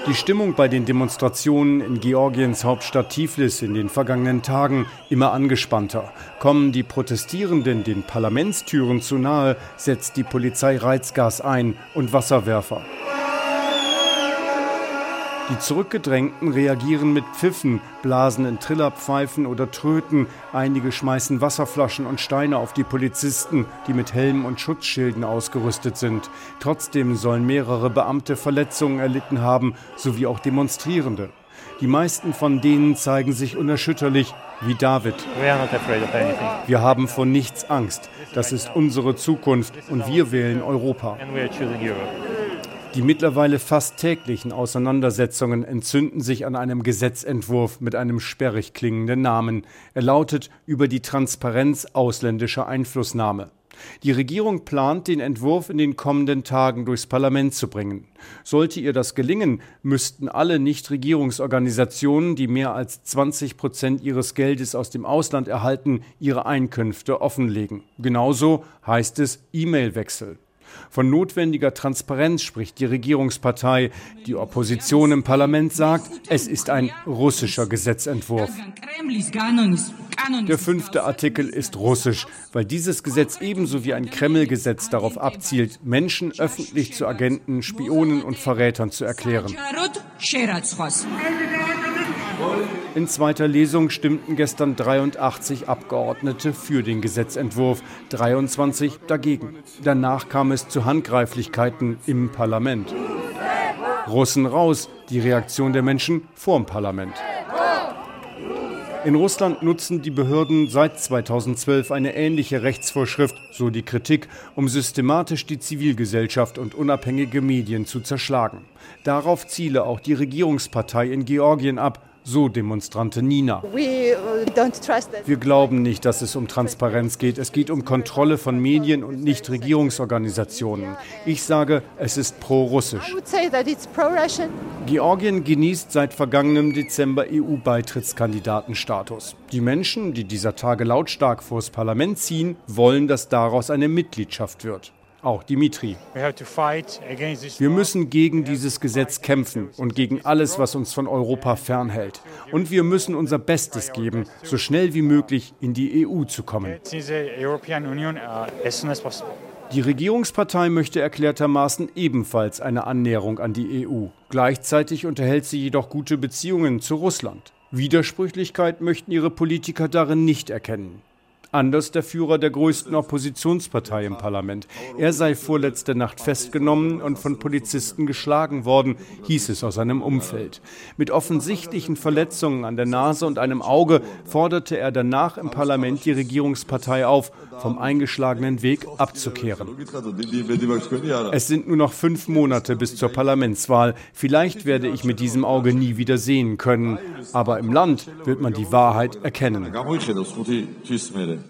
Die Stimmung bei den Demonstrationen in Georgiens Hauptstadt Tiflis in den vergangenen Tagen immer angespannter. Kommen die Protestierenden den Parlamentstüren zu nahe, setzt die Polizei Reizgas ein und Wasserwerfer. Die Zurückgedrängten reagieren mit Pfiffen, blasen in Trillerpfeifen oder Tröten. Einige schmeißen Wasserflaschen und Steine auf die Polizisten, die mit Helmen und Schutzschilden ausgerüstet sind. Trotzdem sollen mehrere Beamte Verletzungen erlitten haben, sowie auch Demonstrierende. Die meisten von denen zeigen sich unerschütterlich, wie David. Wir haben vor nichts Angst. Das ist unsere Zukunft und wir wählen Europa. Die mittlerweile fast täglichen Auseinandersetzungen entzünden sich an einem Gesetzentwurf mit einem sperrig klingenden Namen. Er lautet über die Transparenz ausländischer Einflussnahme. Die Regierung plant, den Entwurf in den kommenden Tagen durchs Parlament zu bringen. Sollte ihr das gelingen, müssten alle Nichtregierungsorganisationen, die mehr als 20% ihres Geldes aus dem Ausland erhalten, ihre Einkünfte offenlegen. Genauso heißt es E-Mail-Wechsel. Von notwendiger Transparenz spricht die Regierungspartei. Die Opposition im Parlament sagt, es ist ein russischer Gesetzentwurf. Der 5. Artikel ist russisch, weil dieses Gesetz ebenso wie ein Kreml-Gesetz darauf abzielt, Menschen öffentlich zu Agenten, Spionen und Verrätern zu erklären. In zweiter Lesung stimmten gestern 83 Abgeordnete für den Gesetzentwurf, 23 dagegen. Danach kam es zu Handgreiflichkeiten im Parlament. Russen raus, die Reaktion der Menschen vorm Parlament. In Russland nutzen die Behörden seit 2012 eine ähnliche Rechtsvorschrift, so die Kritik, um systematisch die Zivilgesellschaft und unabhängige Medien zu zerschlagen. Darauf ziele auch die Regierungspartei in Georgien ab, so Demonstrante Nina. Wir glauben nicht, dass es um Transparenz geht. Es geht um Kontrolle von Medien und Nichtregierungsorganisationen. Ich sage, es ist pro-russisch. Georgien genießt seit vergangenem Dezember EU-Beitrittskandidatenstatus. Die Menschen, die dieser Tage lautstark vors Parlament ziehen, wollen, dass daraus eine Mitgliedschaft wird. Auch Dimitri. Wir müssen gegen dieses Gesetz kämpfen und gegen alles, was uns von Europa fernhält. Und wir müssen unser Bestes geben, so schnell wie möglich in die EU zu kommen. Die Regierungspartei möchte erklärtermaßen ebenfalls eine Annäherung an die EU. Gleichzeitig unterhält sie jedoch gute Beziehungen zu Russland. Widersprüchlichkeit möchten ihre Politiker darin nicht erkennen. Anders der Führer der größten Oppositionspartei im Parlament. Er sei vorletzte Nacht festgenommen und von Polizisten geschlagen worden, hieß es aus seinem Umfeld. Mit offensichtlichen Verletzungen an der Nase und einem Auge forderte er danach im Parlament die Regierungspartei auf, vom eingeschlagenen Weg abzukehren. Es sind nur noch 5 Monate bis zur Parlamentswahl. Vielleicht werde ich mit diesem Auge nie wieder sehen können. Aber im Land wird man die Wahrheit erkennen.